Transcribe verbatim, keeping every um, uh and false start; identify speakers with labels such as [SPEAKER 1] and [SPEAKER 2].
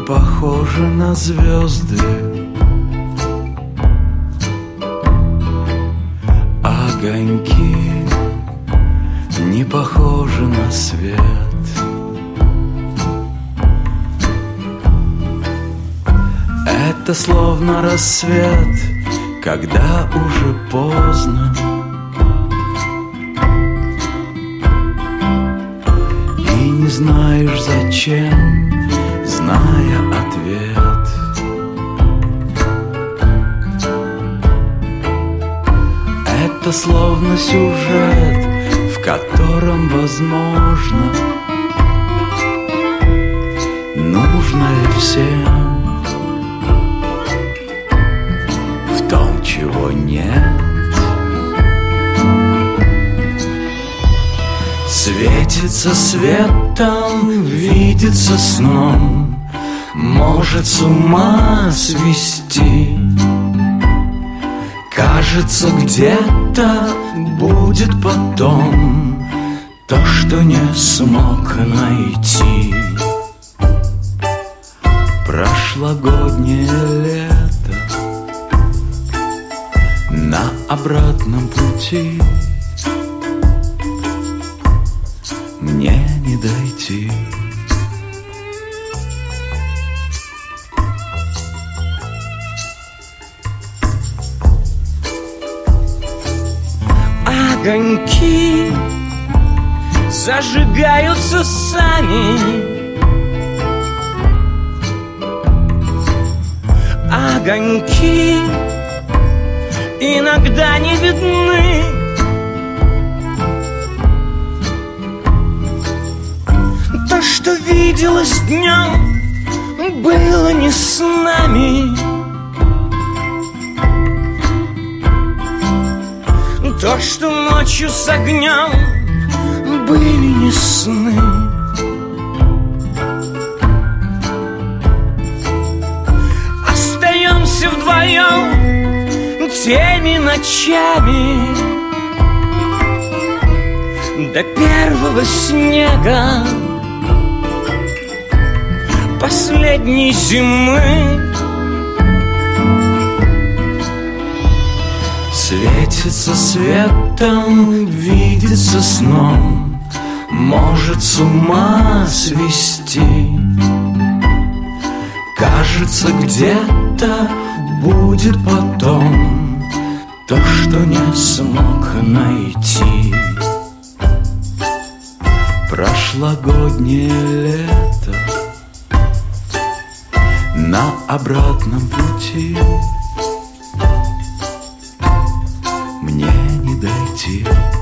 [SPEAKER 1] похожи на звезды, огоньки не похожи на свет. Это словно рассвет, когда уже поздно, и не знаешь зачем, зная ответ. Это словно сюжет, в котором возможно нужное всем, в том, чего нет. Светится светом, видится сном, может с ума свести. Кажется, где-то будет потом то, что не смог найти. Прошлогоднее лето на обратном пути мне не дойти.
[SPEAKER 2] Огоньки зажигаются сами, огоньки иногда не видны. То, что виделось днем, было не с нами. То, что ночью с огнем, были не сны. Остаемся вдвоем теми ночами до первого снега последней зимы.
[SPEAKER 1] Светится светом, видится сном, может с ума свести. Кажется, где-то будет потом то, что не смог найти. Прошлогоднее лето на обратном пути мне не дойти.